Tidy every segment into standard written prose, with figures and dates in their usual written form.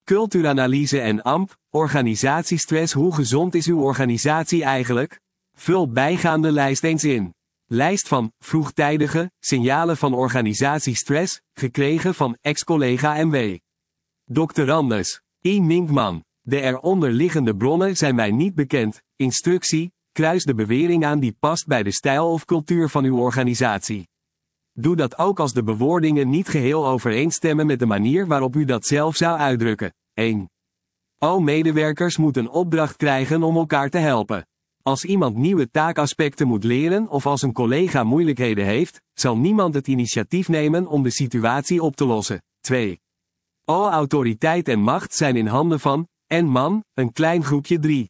Cultuuranalyse en AMP, organisatiestress. Hoe gezond is uw organisatie eigenlijk? Vul bijgaande lijst eens in. Lijst van vroegtijdige signalen van organisatiestress, gekregen van ex-collega MW. Doctorandus I. Minkman. De eronder liggende bronnen zijn mij niet bekend. Instructie: kruis de bewering aan die past bij de stijl of cultuur van uw organisatie. Doe dat ook als de bewoordingen niet geheel overeenstemmen met de manier waarop u dat zelf zou uitdrukken. 1. Medewerkers moeten een opdracht krijgen om elkaar te helpen. Als iemand nieuwe taakaspecten moet leren of als een collega moeilijkheden heeft, zal niemand het initiatief nemen om de situatie op te lossen. 2. Autoriteit en macht zijn in handen van, en man, een klein groepje 3.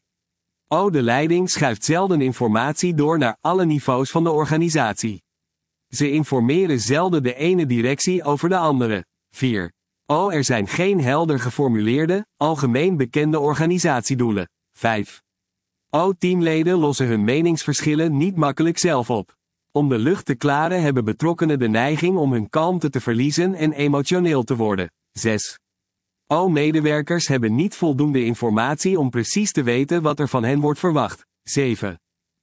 De leiding schuift zelden informatie door naar alle niveaus van de organisatie. Ze informeren zelden de ene directie over de andere. 4. Er zijn geen helder geformuleerde, algemeen bekende organisatiedoelen. 5. Teamleden lossen hun meningsverschillen niet makkelijk zelf op. Om de lucht te klaren hebben betrokkenen de neiging om hun kalmte te verliezen en emotioneel te worden. 6. Medewerkers hebben niet voldoende informatie om precies te weten wat er van hen wordt verwacht. 7.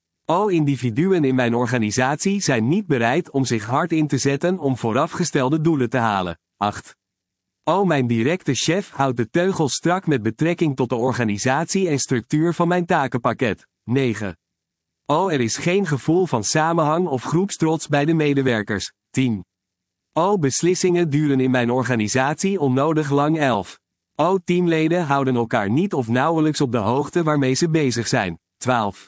Individuen in mijn organisatie zijn niet bereid om zich hard in te zetten om voorafgestelde doelen te halen. 8. Mijn directe chef houdt de teugels strak met betrekking tot de organisatie en structuur van mijn takenpakket. 9. Er is geen gevoel van samenhang of groepstrots bij de medewerkers. 10. Beslissingen duren in mijn organisatie onnodig lang. 11. Teamleden houden elkaar niet of nauwelijks op de hoogte waarmee ze bezig zijn. 12.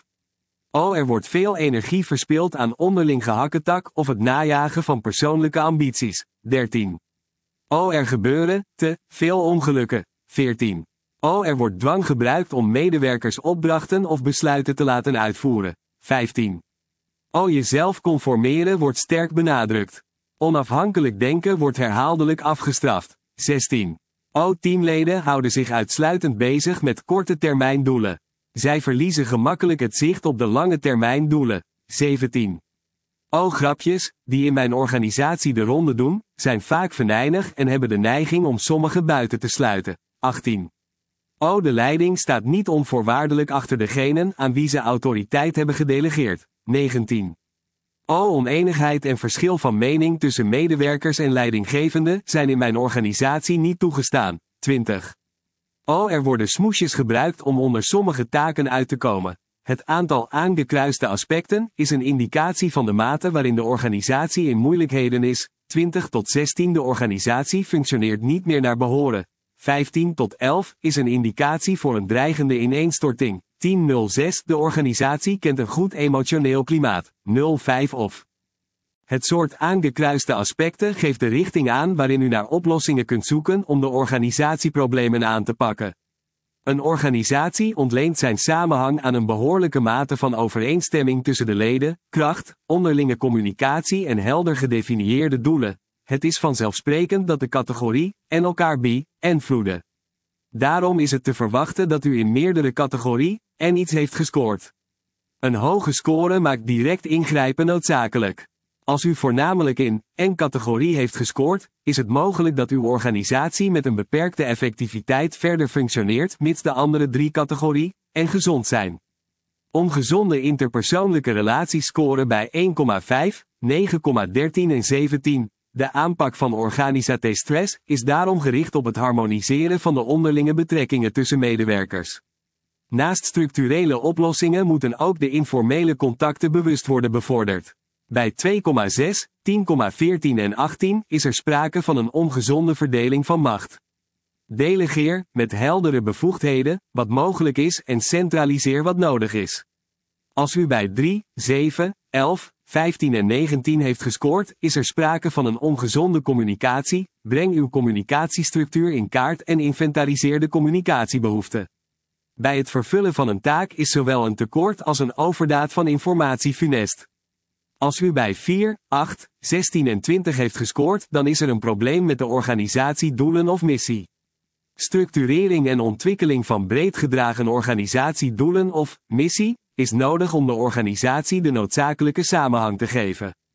Er wordt veel energie verspild aan onderling gehakketak of het najagen van persoonlijke ambities. 13. Er gebeuren te veel ongelukken. 14. Er wordt dwang gebruikt om medewerkers opdrachten of besluiten te laten uitvoeren. 15. Jezelf conformeren wordt sterk benadrukt. Onafhankelijk denken wordt herhaaldelijk afgestraft. 16. Teamleden houden zich uitsluitend bezig met korte termijn doelen. Zij verliezen gemakkelijk het zicht op de lange termijn doelen. 17. Grapjes, die in mijn organisatie de ronde doen, zijn vaak venijnig en hebben de neiging om sommigen buiten te sluiten. 18. De leiding staat niet onvoorwaardelijk achter degenen aan wie ze autoriteit hebben gedelegeerd. 19. Oneenigheid en verschil van mening tussen medewerkers en leidinggevenden zijn in mijn organisatie niet toegestaan. 20. Er worden smoesjes gebruikt om onder sommige taken uit te komen. Het aantal aangekruiste aspecten is een indicatie van de mate waarin de organisatie in moeilijkheden is. 20 tot 16 De organisatie functioneert niet meer naar behoren. 15 tot 11 is een indicatie voor een dreigende ineenstorting. 10.06 De organisatie kent een goed emotioneel klimaat. 05 of. Het soort aangekruiste aspecten geeft de richting aan waarin u naar oplossingen kunt zoeken om de organisatieproblemen aan te pakken. Een organisatie ontleent zijn samenhang aan een behoorlijke mate van overeenstemming tussen de leden, kracht, onderlinge communicatie en helder gedefinieerde doelen. Het is vanzelfsprekend dat de categorie en elkaar beïnvloeden. Daarom is het te verwachten dat u in meerdere categorie en iets heeft gescoord. Een hoge score maakt direct ingrijpen noodzakelijk. Als u voornamelijk in en categorie heeft gescoord, is het mogelijk dat uw organisatie met een beperkte effectiviteit verder functioneert mits de andere 3 categorie en gezond zijn. Ongezonde interpersoonlijke relaties scoren bij 1,5, 9,13 en 17. De aanpak van organisatiestress is daarom gericht op het harmoniseren van de onderlinge betrekkingen tussen medewerkers. Naast structurele oplossingen moeten ook de informele contacten bewust worden bevorderd. Bij 2,6, 10,14 en 18 is er sprake van een ongezonde verdeling van macht. Delegeer, met heldere bevoegdheden, wat mogelijk is en centraliseer wat nodig is. Als u bij 3, 7, 11, 15 en 19 heeft gescoord, is er sprake van een ongezonde communicatie. Breng uw communicatiestructuur in kaart en inventariseer de communicatiebehoeften. Bij het vervullen van een taak is zowel een tekort als een overdaad van informatie funest. Als u bij 4, 8, 16 en 20 heeft gescoord, dan is er een probleem met de organisatiedoelen of missie. Structurering en ontwikkeling van breed gedragen organisatiedoelen of missie is nodig om de organisatie de noodzakelijke samenhang te geven.